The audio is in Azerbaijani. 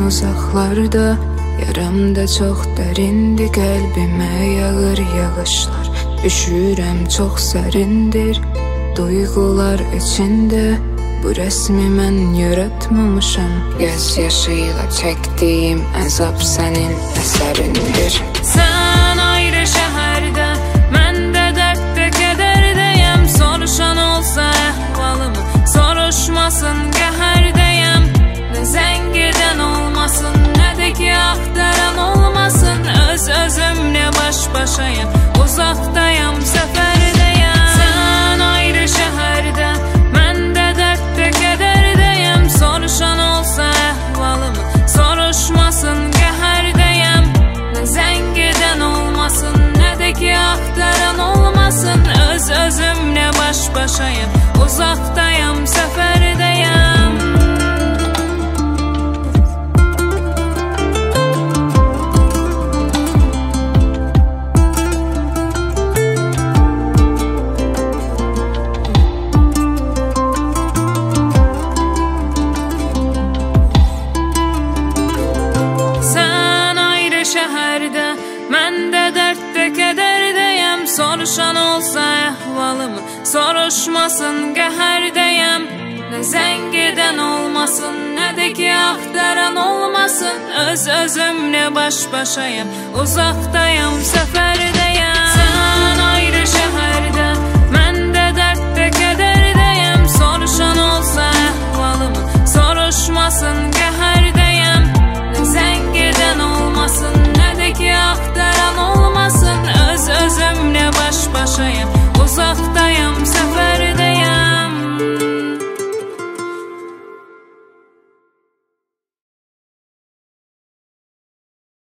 uzaklarda, yaramda çok dərindi, qəlbimə yağır yağışlar. Üşürəm, çox sərindir duyğular içində. Bu rəsmi mən yaratmamışam, göz yaşıyla çəkdiyim əzab sənin əsərindir. Sən ayrı şəhərdə, mən də dərddə, kədərdəyəm. Soruşan olsa əhvalımı, soruşmasın qəhərdəyəm. Nə zəng edən olmasın, nə də ki axtaran olmasın. Öz-özümlə baş-başayam, uzaqdayam, səfərdəyəm. Sən ayrı şəhərdə, mən də dərddə, kədərdəyəm. Soruşan olsa əhvalımı, soruşmasın qəhərdəyəm. Nə zəng edən olmasın, nə də ki axtaran olmasın. Öz-özümlə baş-başayam, uzaqdayam, səfərdəyəm. Mən də dərddə, kədərdəyəm. Soruşan olsa əhvalımı, soruşmasın qəhərdəyəm. Nə zəng edən olmasın, nə də ki axtaran olmasın. Öz-özümlə baş-başayam, uzaqdayam, səfərdəyəm. Sən ayrı şəhərdə, mən də dərddə, kədərdəyəm. Soruşan olsa əhvalımı, soruşmasın